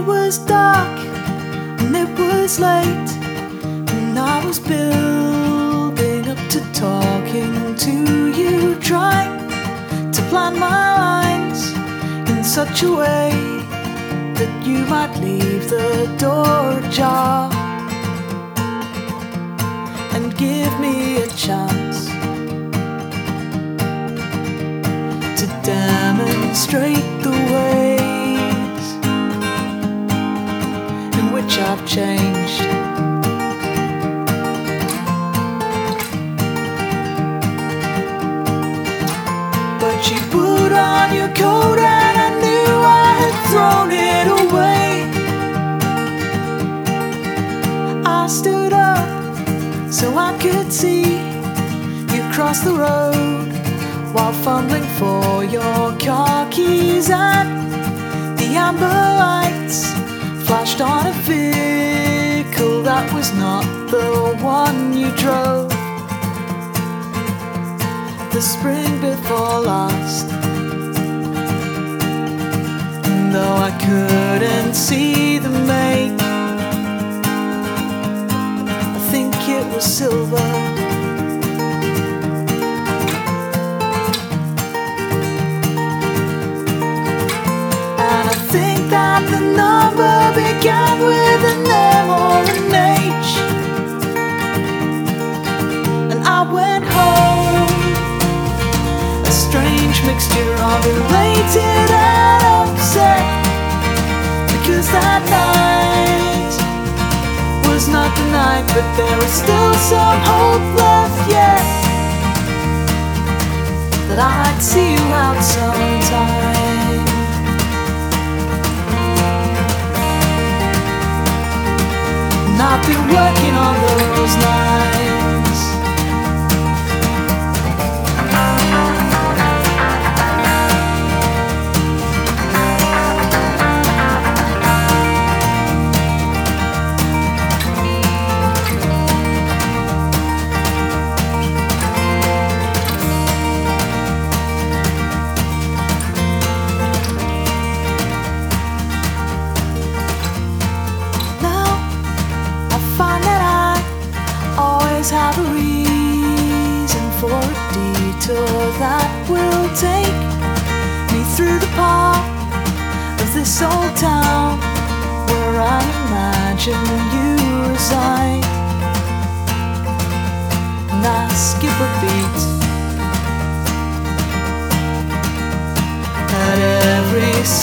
was dark and it was late, and I was building up to talking to you, trying to plan my lines in such a way that you might leave the door ajar and give me a chance to demonstrate the ways in which I've changed. But you put on your coat and I knew I had thrown it away. I stood up so I could see you cross the road while fumbling for your car keys, and the amber lights flashed on a vehicle that was not the one you drove. The spring before last, and though I couldn't see the make, I think it was silver. And I think that the number began with an M or an H, and I went home, a strange mixture of elated and upset, because that night was not the night, but there was still some hope left yet, that I'd see you out sometime. And I've been working on those lines. Have a reason for a detour that will take me through the part of this old town where I imagine you reside. And I skip a beat at every